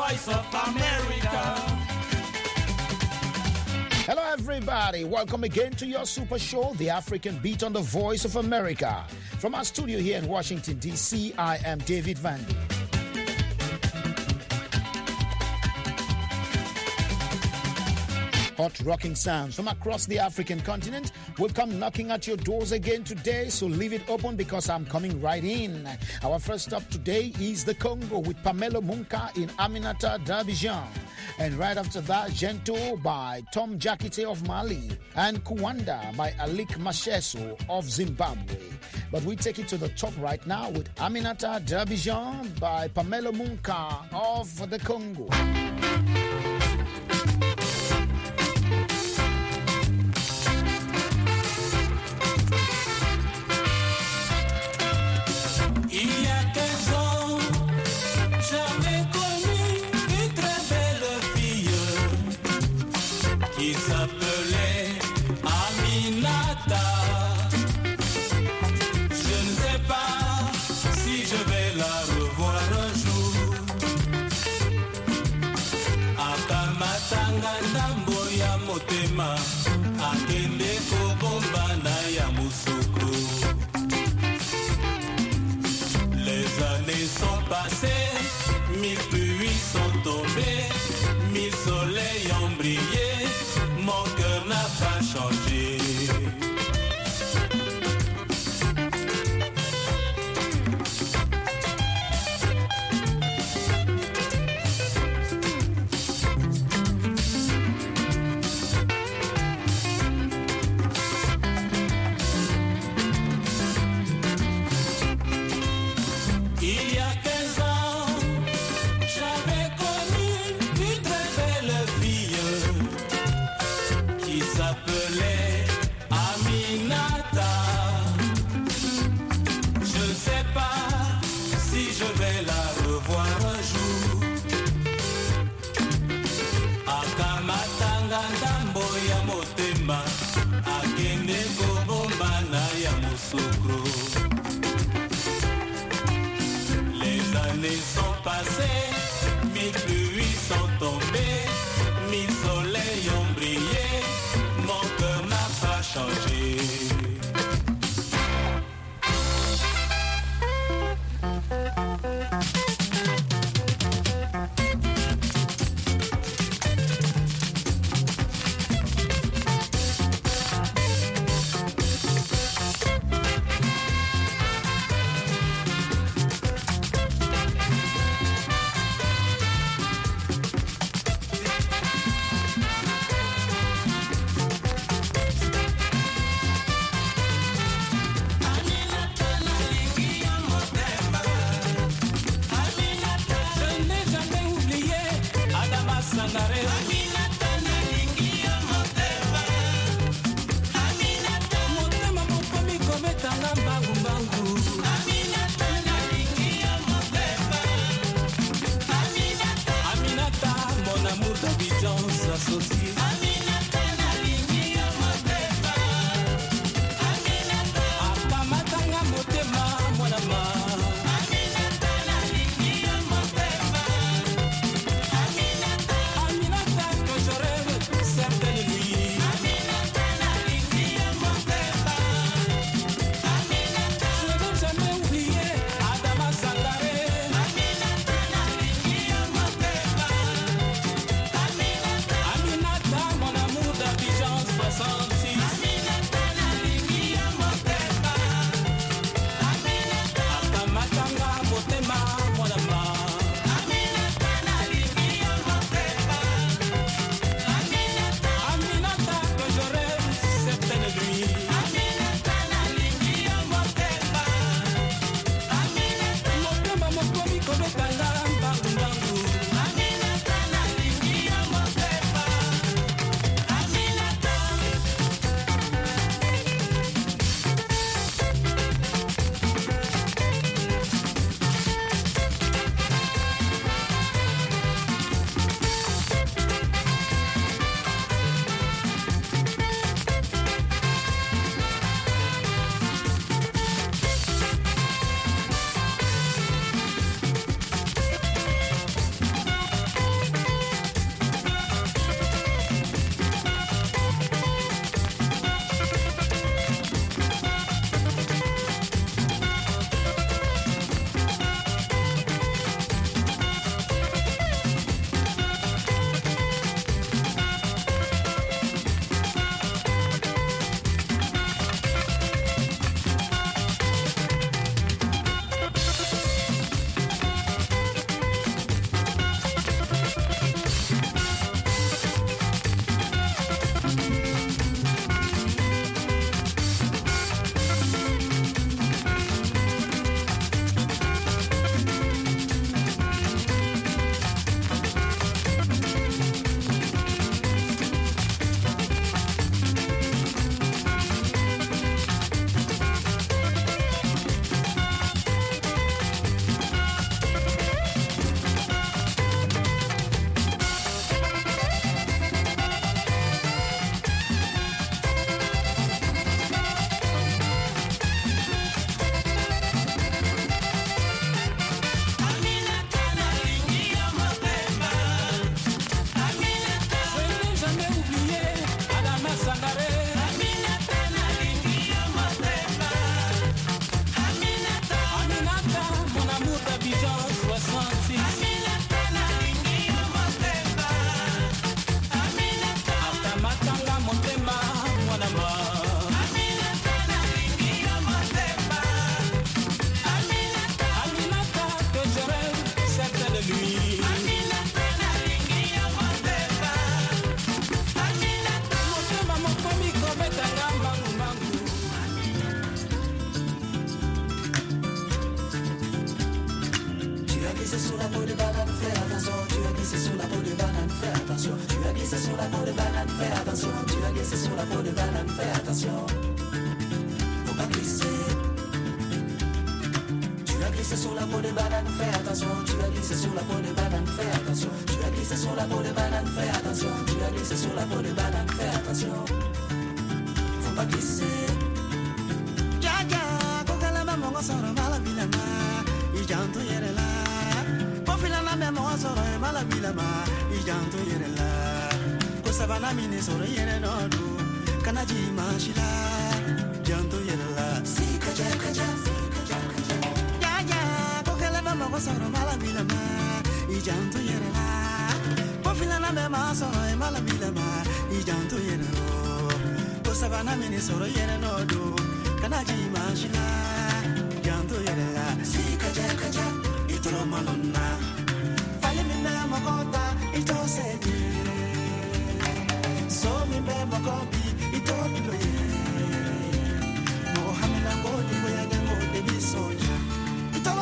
voice of America. Hello everybody, welcome again to your super show, The African Beat on the Voice of America. From our studio here in Washington, D.C., I am David Vandy. Hot rocking sounds from across the African continent will come knocking at your doors again today, so leave it open because I'm coming right in. Our first stop today is the Congo with Pamela Munka in Aminata d'Abidjan. And right after that, Gento by Tom Jakite of Mali and Kuwanda by Alik Masheso of Zimbabwe. But we take it to the top right now with Aminata d'Abidjan by Pamela Munka of the Congo. Les années sont passées, 1000 pluies sont tombées, 1000 soleils ont brillé, mon cœur n'a pas changé. Les années sont passées, 1000 pluies sont tombées, 1000 soleils ont brillé, mon cœur n'a pas changé. la peau de banane, fais attention. Tu as glissé sur la peau de banane, fais attention. Tu as glissé sur la peau de banane, fais attention. Tu as glissé sur la peau de banane, fais attention. Faut pas glisser. Tu as glissé sur la peau de banane, fais attention. Tu as glissé sur la peau de banane, fais attention. Tu as glissé sur la peau de banane, fais attention. Tu as glissé sur la peau de banane, fais attention. Faut pas glisser. Jaja, kokala mama ngosoro mala bilama. Ijanto yerela. Kofila na mama ngosoro mala bilama. Ijanto yerela. Kosabana mini soro yere nodu. Kanaji mashila. Janto yerela. Sika jakaja. Soro mala bilama, ijanto yerela. Pofila na me ma soro mala bilama, ijanto yerelo. Kosabana mini soro yere nodo, kanaji mashila, ijanto yerela. Sika jakaja, itolo malona. Fale mi me makota, ito seje. So mi me makobi, ito biloye. Mohamina ngodi boya nyango debi soja. Itolo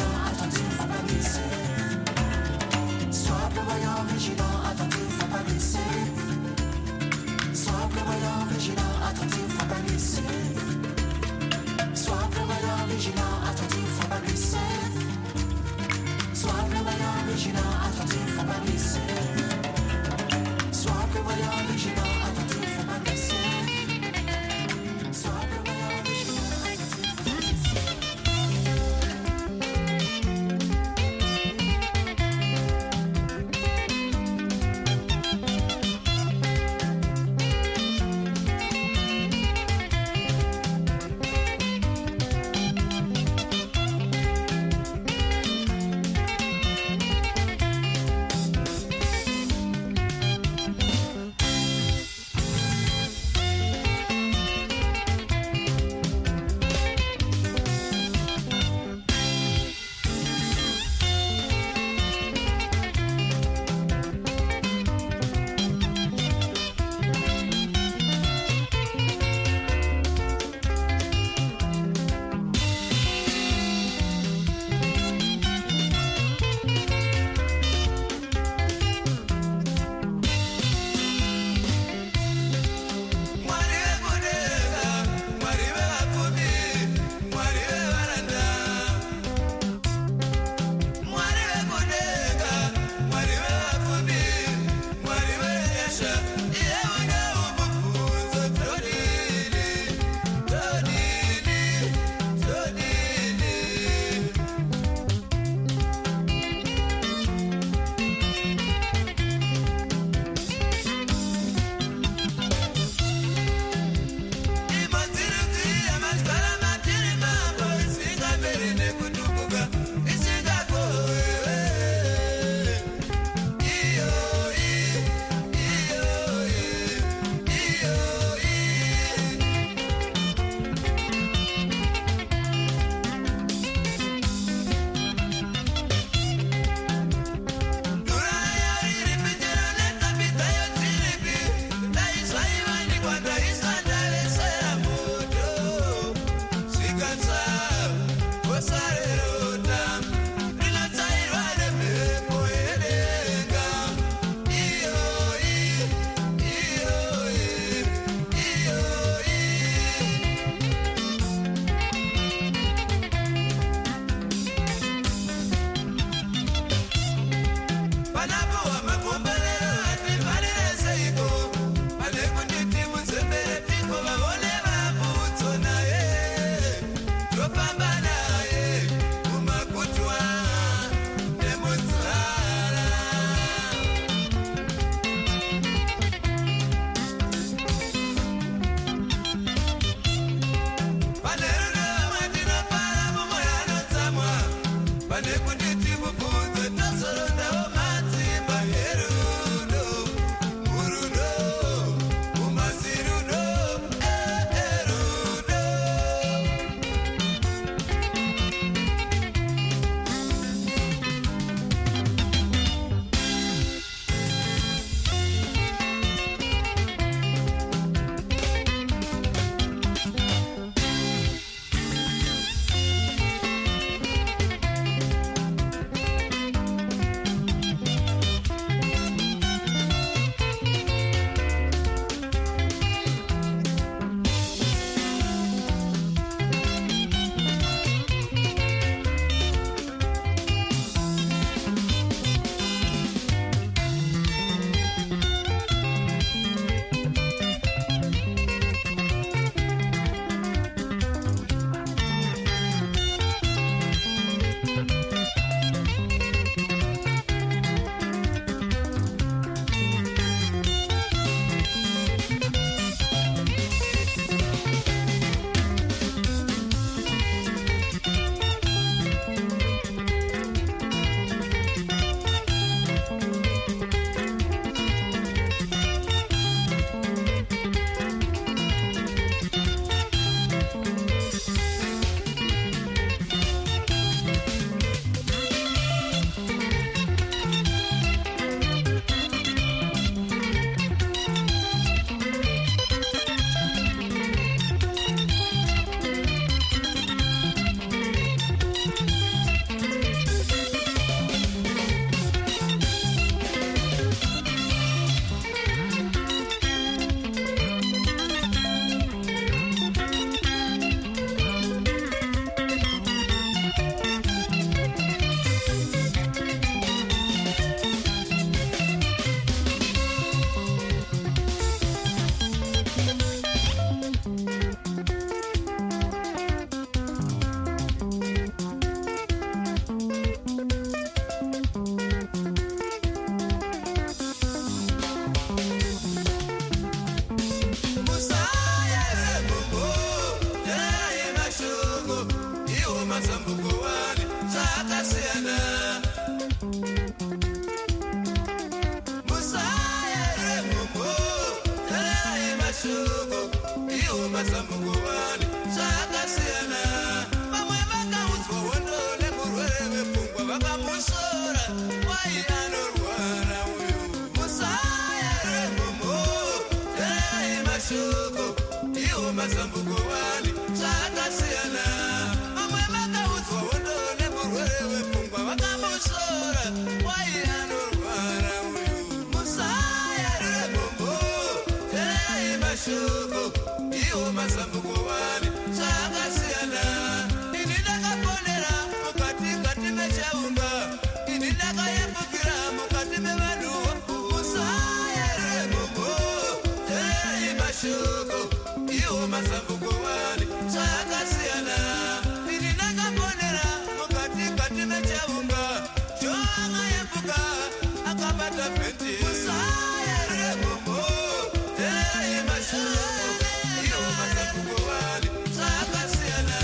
Sois prévoyant, vigilant, attentif, faut pas glisser. mazambukovani zvakasiyana vamwe vakaudzwa wondo nemurwere wepfungwa vakamusora wai anorwara uyu musayarembomo teai mashoko iwo mazambukovani zvakasiyana vamwe vakaudzwa wondo nemurwere wepfungwa vakamusora wai anorwara uyu musayarembomo teai mashoko iwo mazambukovani zvakasiyana ini ndakaponera mukati mechaunga ini ndakayembukira mukati mevanhu musayarembomo teai mashoko iwo mazambukovani zvakasiyana ini ndakaponera mukati mechaunga joangayembuka akabata bhendi musayarembomo teai mashoko iwo mazambukovani zvakasiyana.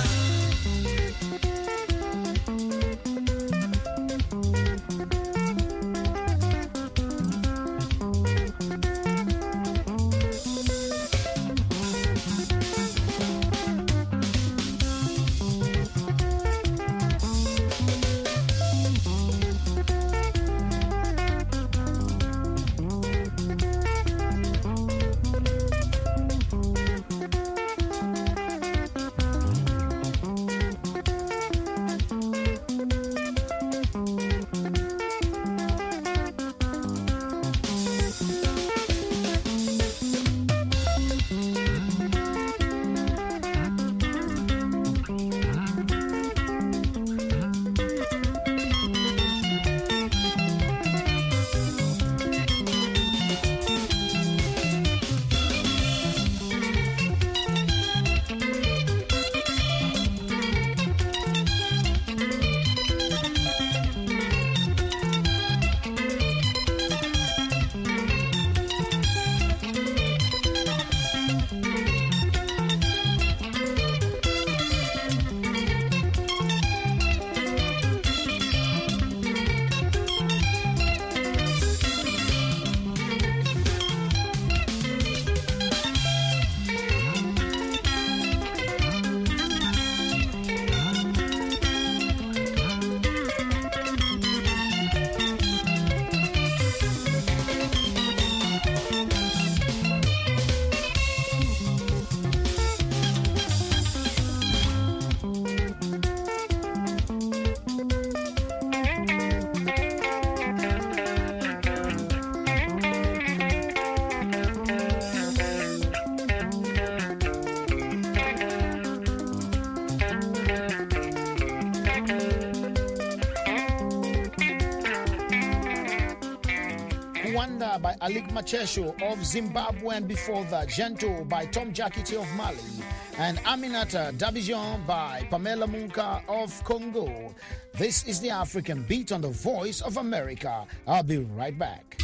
Wanda by Alik Machesho of Zimbabwe, and before that, Gento by Tom Jakiti of Mali, and Aminata Davision by Pamela Munka of Congo. This is the African Beat on the Voice of America. I'll be right back.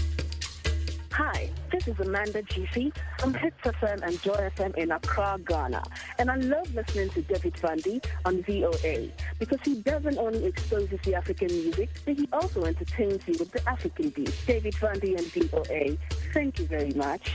Hi, this is Amanda GC. I'm Hits FM and Joy FM in Accra, Ghana. And I love listening to David Vandy on VOA because he doesn't only exposes the African music, but he also entertains you with the African beat. David Vandy and VOA, thank you very much.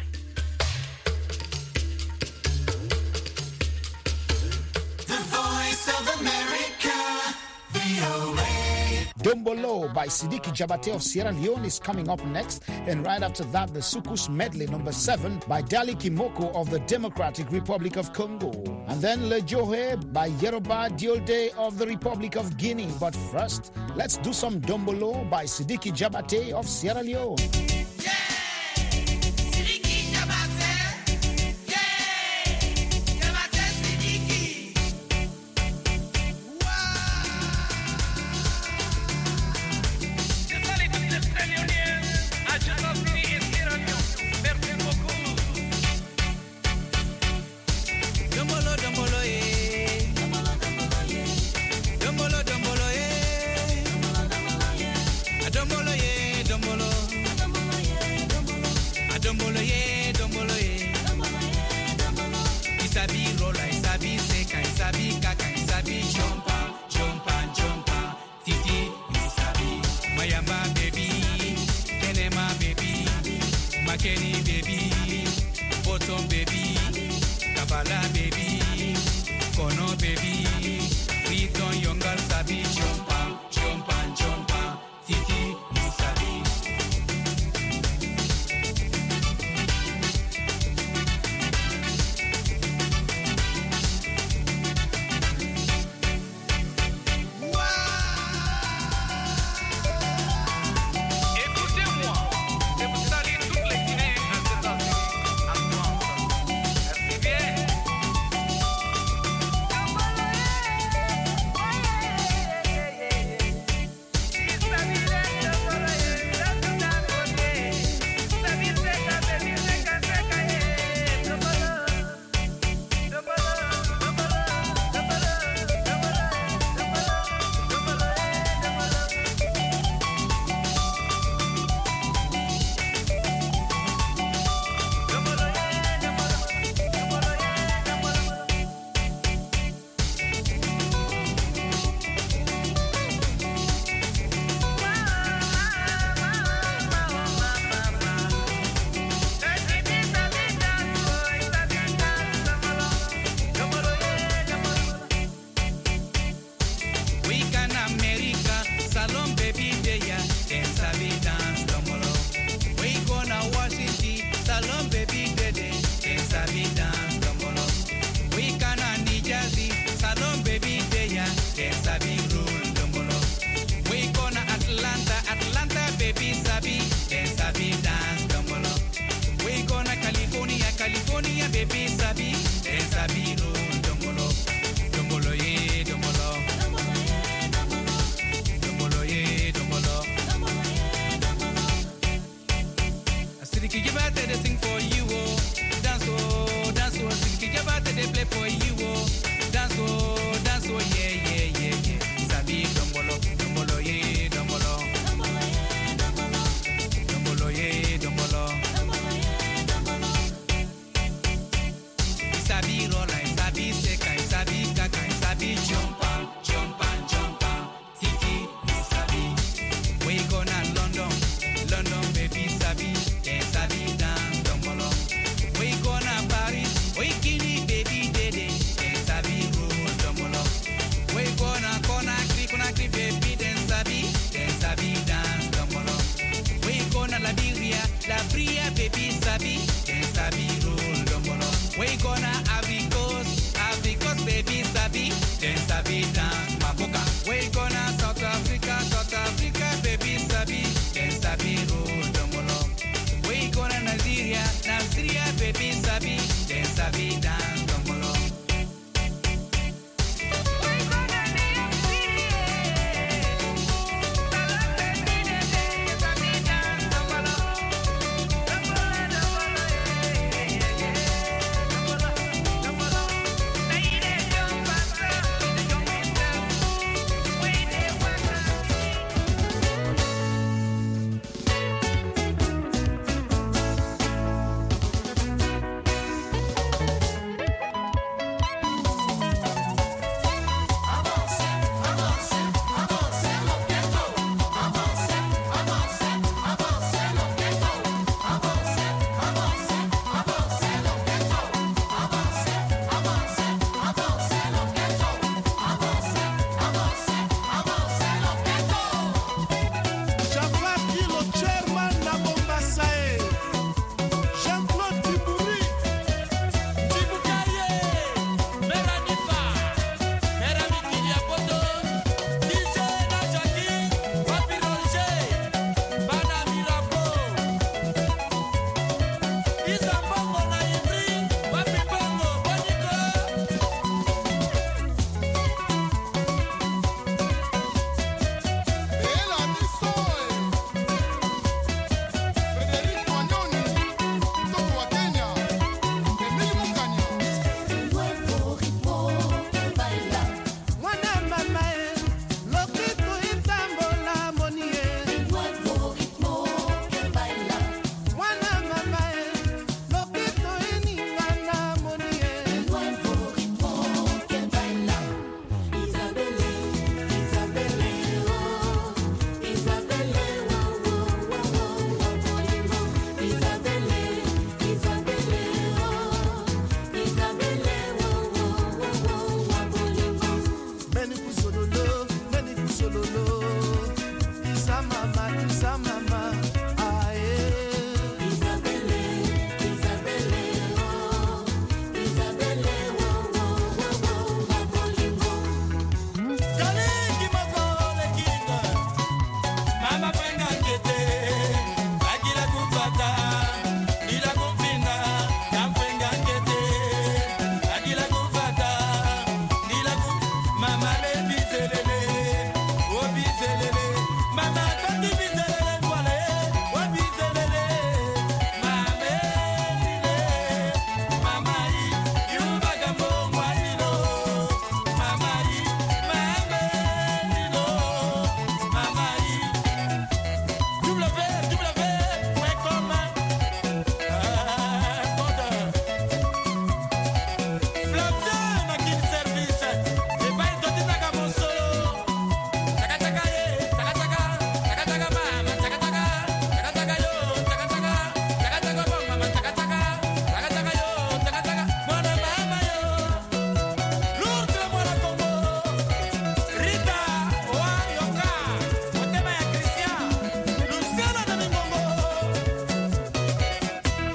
The Voice of America, VOA. Dombolo by Sidiki Jabate of Sierra Leone is coming up next. And right after that, the Sukus Medley number 7 by Dali Kimoko of the Democratic Republic of Congo. And then Le Johe by Yeroba Diolde of the Republic of Guinea. But first, let's do some Dombolo by Sidiki Jabate of Sierra Leone. Kenny baby, bottom baby, Kampala baby, Kono baby, Freetown young girl sabi jumpa, jumpa, jumpa, Titi you sabi. California, baby, sabi, and sabi, dombolo, dombolo, yeah, dombolo, dombolo, yeah, dombolo. Sidiki Jabate, they sing for you, oh, dance, oh, Sidiki Jabate, they play for you, oh, dance, oh, yeah, yeah, yeah, yeah, sabi, dombolo, dombolo, yeah, dombolo, dombolo, yeah, dombolo. Sabi rola, sabi seka, sabi kaka, sabi jumpa, jumpa, jumpa, Titi, sabi. We gonna London, London baby sabi, then sabi dance dombolo. We gonna Paris, we Guinea baby dede, then sabi roll dombolo. We gonna Conakry baby, then sabi dance dombolo. We gonna Liberia, La Bria baby sabi, then sabi roll dombolo. We gonna Africa, baby sabi, then sabi dance mapoka. We gonna South Africa, baby sabi, then sabi roll dombolo. We gonna Nigeria, baby sabi, then sabi dance dombolo.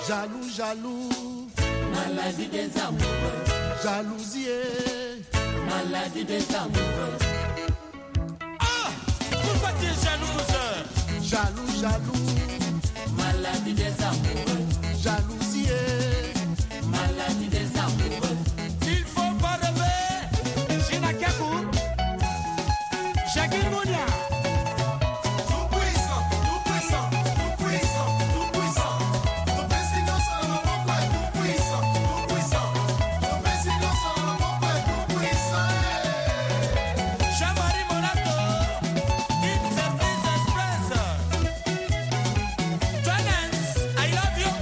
Jaloux, jaloux, maladie des amoureux. Jalousie, maladie des amoureux. Ah, pourquoi tu es jalouse? Jaloux, jaloux, maladie des amoureux. Jalousie, maladie des amoureux. Il faut pas rêver. Gina Kakou, Jacques Mounia. I love you.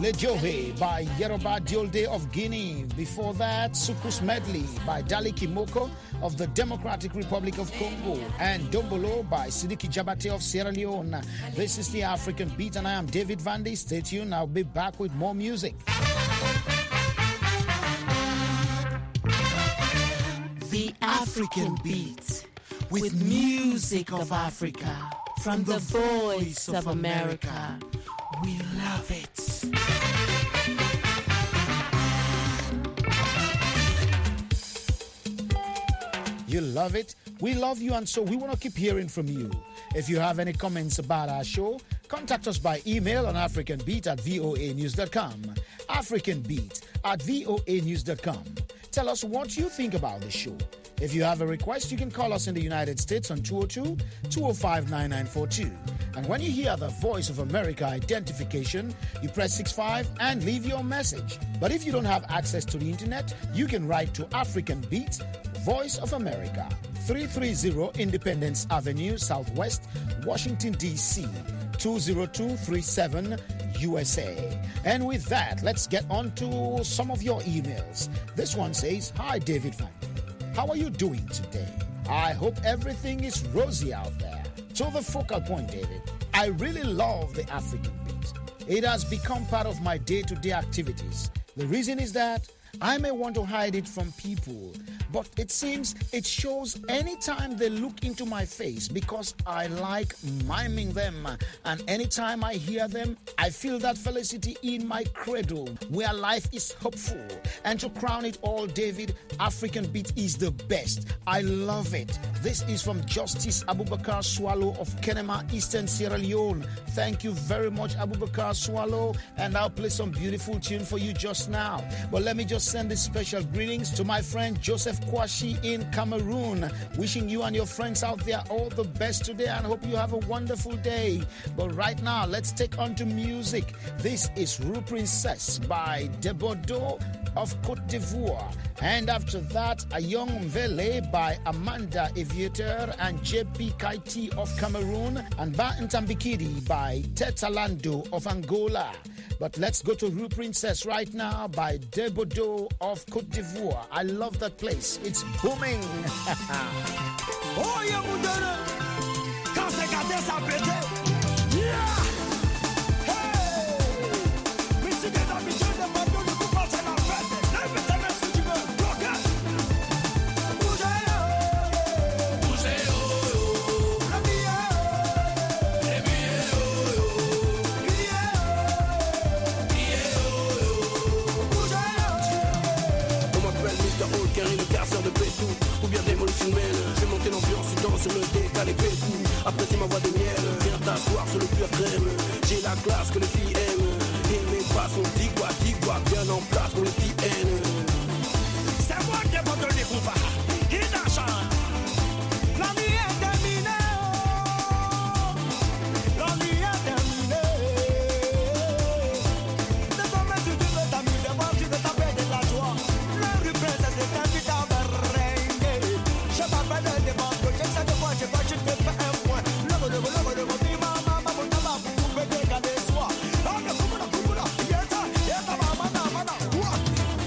Lejohe by Yoruba Diolde of Guinea. Before that, Sukus Medley by Dali Kimoko of the Democratic Republic of Congo. And Dombolo by Sidiki Jabate of Sierra Leone. This is the African Beat and I am David Vandy. Stay tuned. I'll be back with more music. The African Beat with music of Africa from the voice of America. We love it. You love it? We love you, and so we want to keep hearing from you. If you have any comments about our show, contact us by email on africanbeat@voanews.com. africanbeat@voanews.com. Tell us what you think about the show. If you have a request, you can call us in the United States on 202-205-9942. And when you hear the Voice of America identification, you press 65 and leave your message. But if you don't have access to the internet, you can write to African Beat, Voice of America, 330 Independence Avenue, Southwest, Washington, D.C., 20237, USA. And with that, let's get on to some of your emails. This one says, "Hi, David Van. How are you doing today? I hope everything is rosy out there." To the focal point, David, I really love the African Beat. It has become part of my day-to-day activities. The reason is that I may want to hide it from people, but it seems it shows anytime they look into my face because I like miming them. And anytime I hear them, I feel that felicity in my cradle where life is hopeful. And to crown it all, David, African Beat is the best. I love it. This is from Justice Abubakar Swallow of Kenema, Eastern Sierra Leone. Thank you very much, Abubakar Swallow. And I'll play some beautiful tune for you just now. But let me just send these special greetings to my friend Joseph Kwashi in Cameroon. Wishing you and your friends out there all the best today and hope you have a wonderful day. But right now, let's take on to music. This is Rue Princess by Debodo of Côte d'Ivoire. And after that, A Young Mvele by Amanda Aviator and JP Kaiti of Cameroon. And Ba Ntambikidi by Tetalando of Angola. But let's go to Rue Princess right now by Debodo of Côte d'Ivoire. I love that place. It's booming. Oh, yeah, Moudana. Quand c'est gardé, ça pété. Yeah! Hey! Mais si t'es d'habitude de bateau, ne coupe pas, c'est la fête. Lève ta main si tu veux. Bloquez! Bougez, oh! Bougez, oh! La vie, oh! Les billets, oh! Criez, oh! Criez, oh! Bougez, oh! On m'appelle Mr. Old Carry, le casseur de Pétou. Ou bien Demolition Man. J'ai monté l'ambiance, tu danses sur le décalé Pétou. Apprécie ma voix de miel, viens t'asseoir sur le pur crème. J'ai la classe que les filles aiment. Et mes pas sont digua, bien en place pour les petits haines. C'est moi qui ai vendu les couvards. Qui t'enchante? La nuit est terminée. La nuit est terminée. Désormais tu veux t'amuser, voir tu veux taper de la joie. Le rue Princesse est invité à merengue. Je m'appelle des banques, je sais de quoi je vais, je te fais un point. Le dis maman, maman, maman, vous pouvez dégager soi. Ah, le coupe là, yeta, maman, maman, quoi?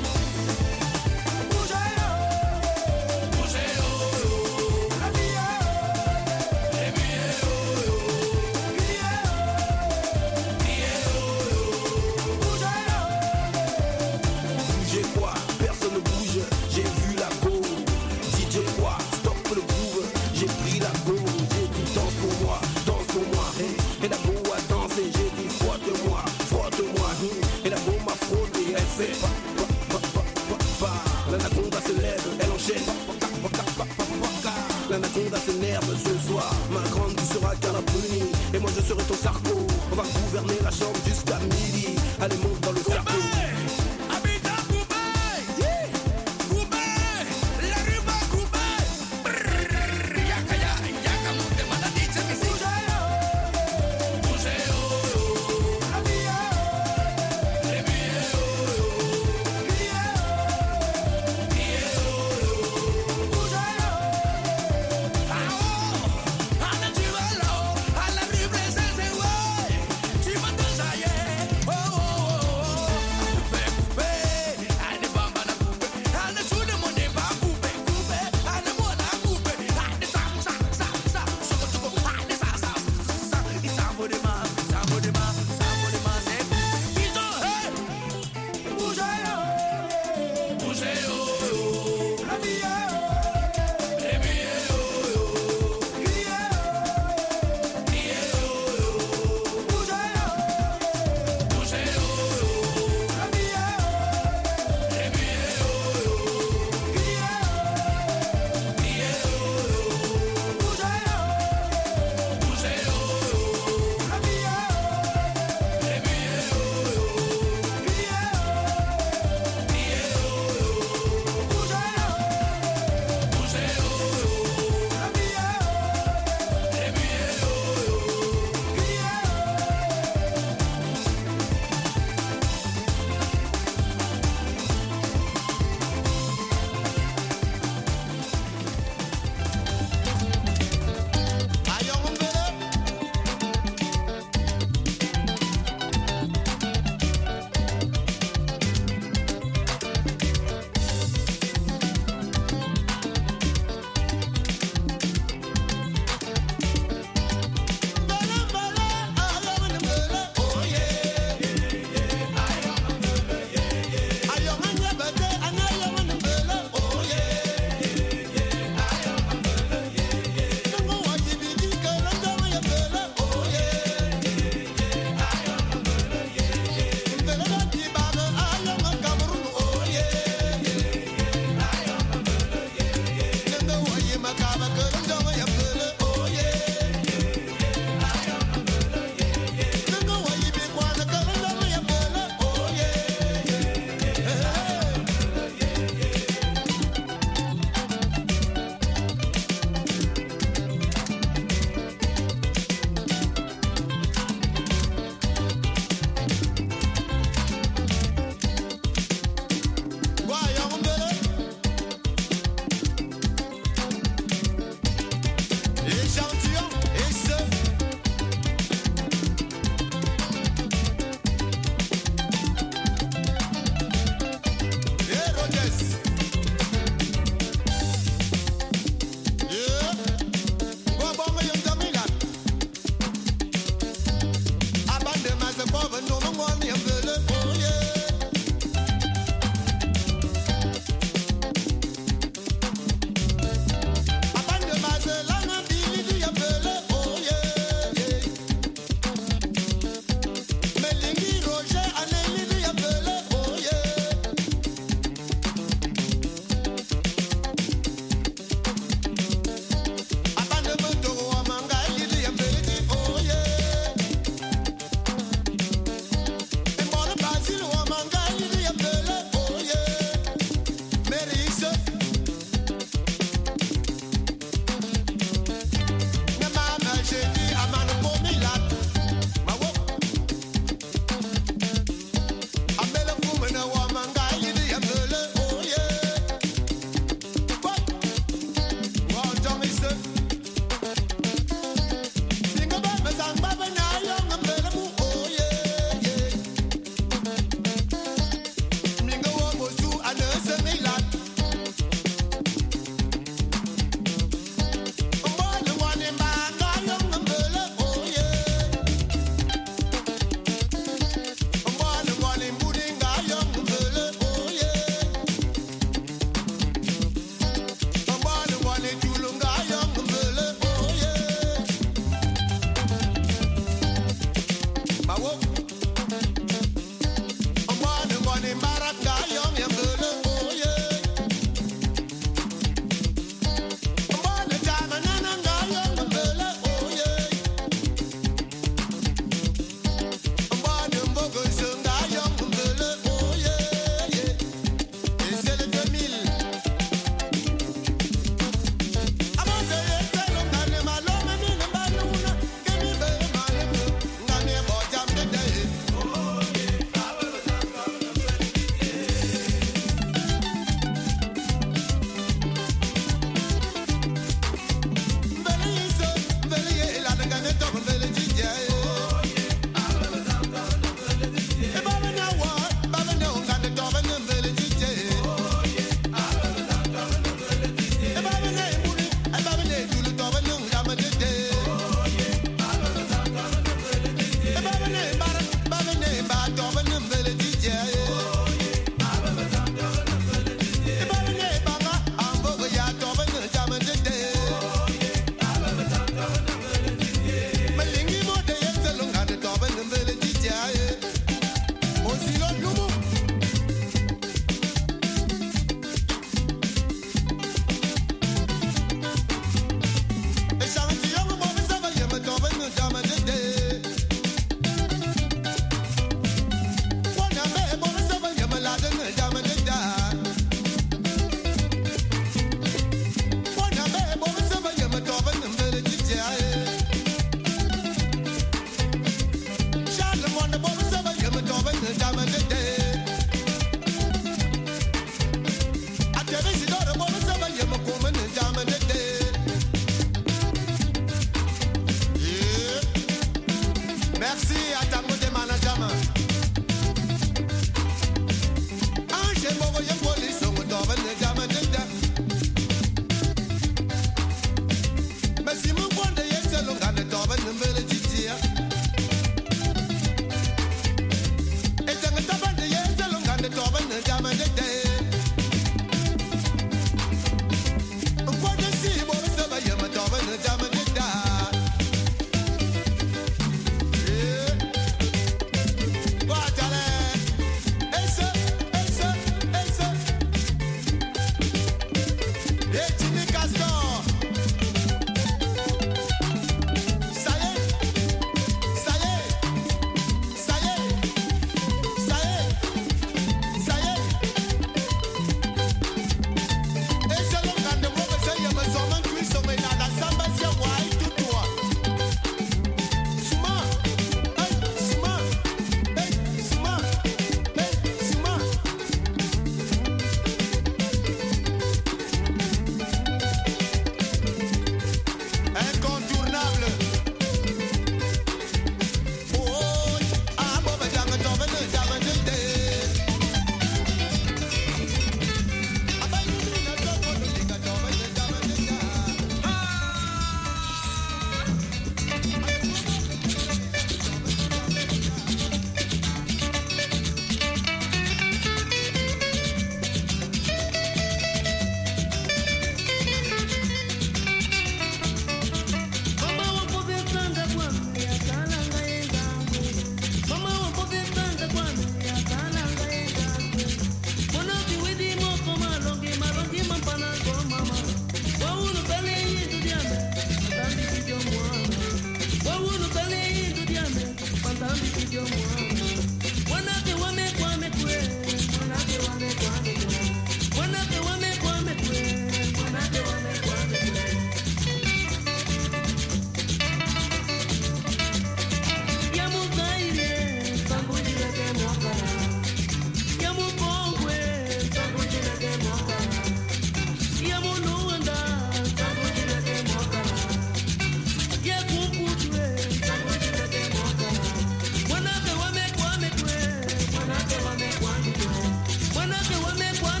Bougez, oh, bougez, oh, la vie, les billets, oh, criez, oh, bougez, oh. Bougez quoi, personne ne bouge. J'ai vu la go. DJ quoi, stop le groove. J'ai pris la go. J'ai dit danse pour moi. Hey, et la go a dansé. J'ai dit frotte-moi. Et la go m'a frotté. Elle fait pa. L'anaconda se lève, elle enchaîne. L'anaconda s'énerve ce soir. Ma grande, tu seras Carapuni. Et moi je serai ton Sarko. On va gouverner la chambre jusqu'à midi. Allez, monte dans le Sarko. À la rue Princesse, ouais.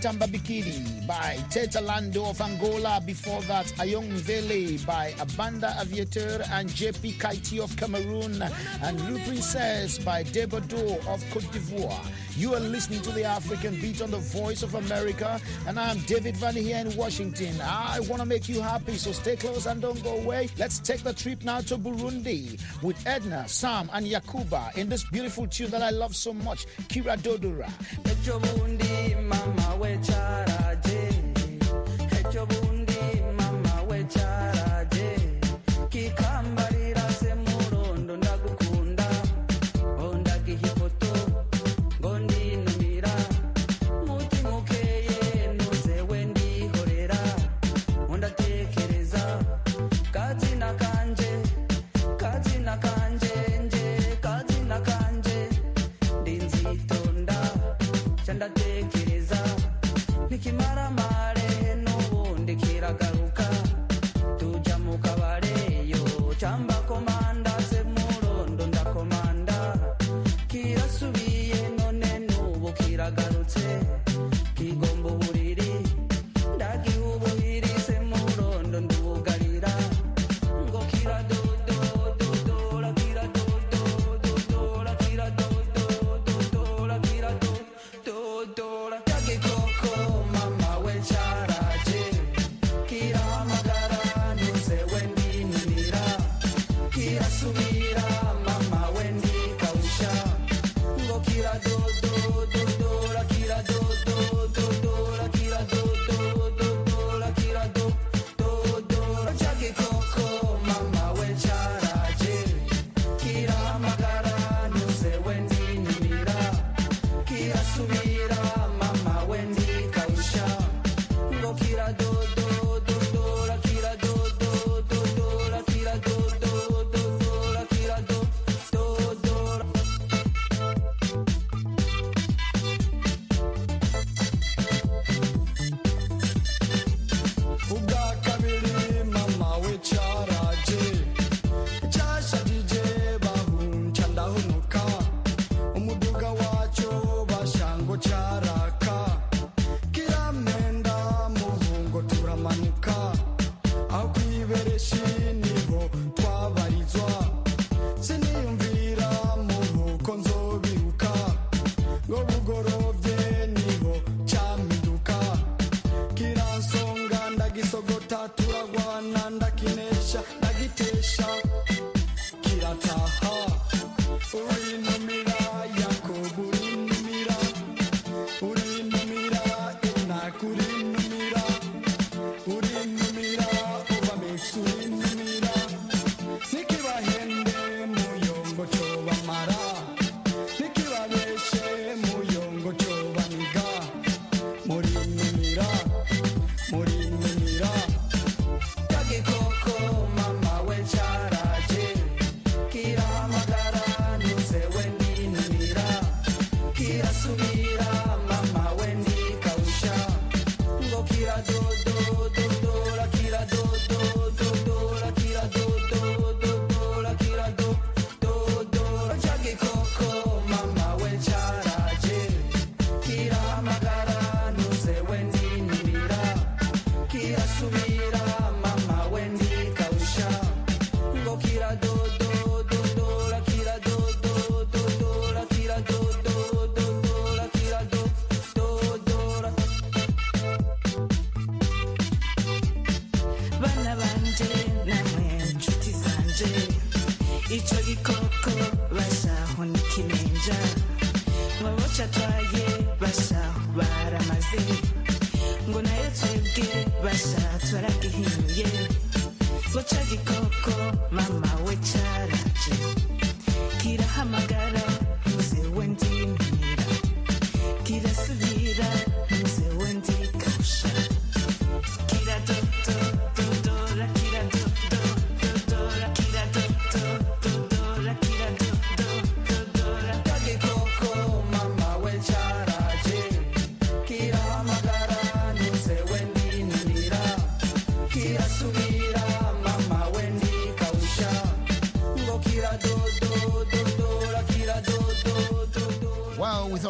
Matamba Bikini by Teta Lando of Angola. Before that, Ayong Vele by Abanda Aviator and JP Kaiti of Cameroon, and Blue Princess by Debado of Cote d'Ivoire. You are listening to the African Beat on the Voice of America, and I'm David Van here in Washington. I want to make you happy, so stay close and don't go away. Let's take the trip now to Burundi with Edna, Sam, and Yakuba in this beautiful tune that I love so much, Kira Dodora.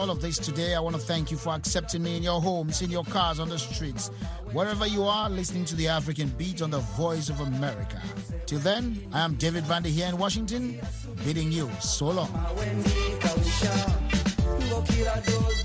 all of this today. I want to thank you for accepting me in your homes, in your cars, on the streets, wherever you are, listening to the African Beat on the Voice of America. Till then, I am David Vandy here in Washington, bidding you so long.